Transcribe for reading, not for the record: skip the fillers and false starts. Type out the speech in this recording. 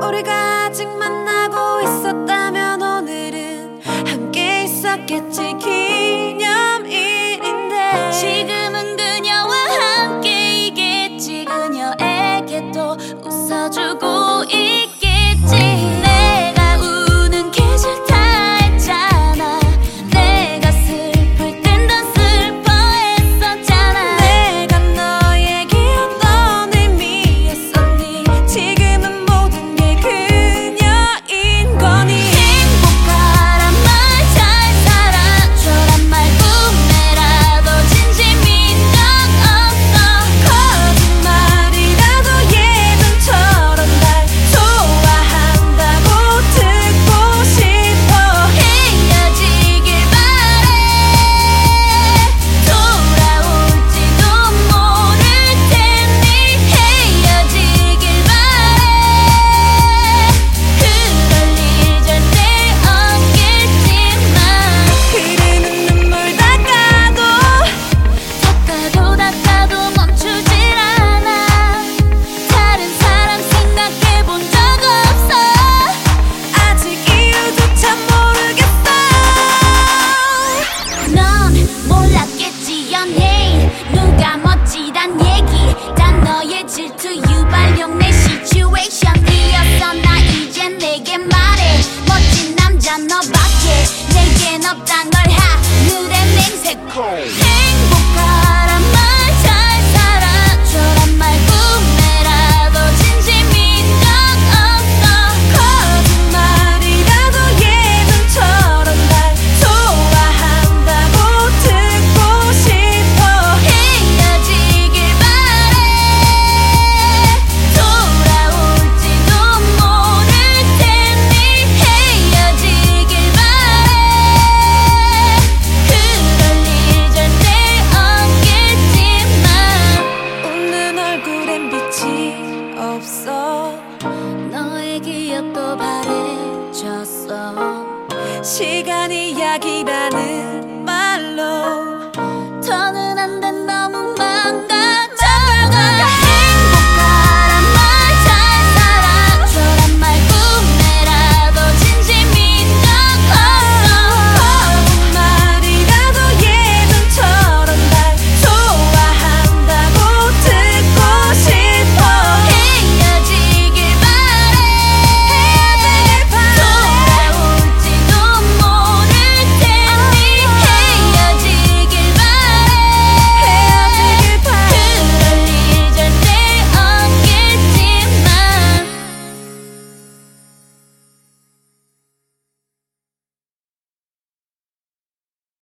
우리가 아직 만나고 있었다면 오늘은 함께 있었겠지. 기념일인데 지금은 그녀와 함께이겠지. 그녀에게 또 웃어주고 있겠지. 내가 우는 게 싫다 했잖아. 내가 슬플 땐 더 슬퍼했었잖아. 내가 너에게 어떤 의미였었니. 지금은 모든 게 그녀인 거니. 행복하란 말 잘 살아줘란 말 꿈에라도 진심인 적 없어. 거짓말이라도 예전처럼 날 좋아한다고 듣고 싶어. 헤어지길 바래. 돌아올지도 모를 테니 헤어지길 바래. 그럴 일 절대 없겠지만 흐르는 눈물 닦아도 멈추질 않아. 다른 사람 생각해본 적 없어. 아직 이유조차 모르겠어. 넌 몰랐겠지 연예인 누가 멋지단 얘기. 단 너의 질투 유발용 내 시츄에이션이었어. 나 이제 내게 말해. 멋진 남자 너밖에 내겐 없단 걸 하늘의 맹세코. 행복하란 말 잘 살아줘란 말 꿈에라도 진심인 적 없어. 거짓말이라도 예전처럼 날 좋아한다고 듣고 싶어. 헤어지길 바래. 돌아올지도 모를 테니 헤어지길 바래. 그럴 일 절대 없겠지만 웃는 얼굴엔 빛이 없어. 너의 기억도 바래졌어. 시간이 약이라는 말로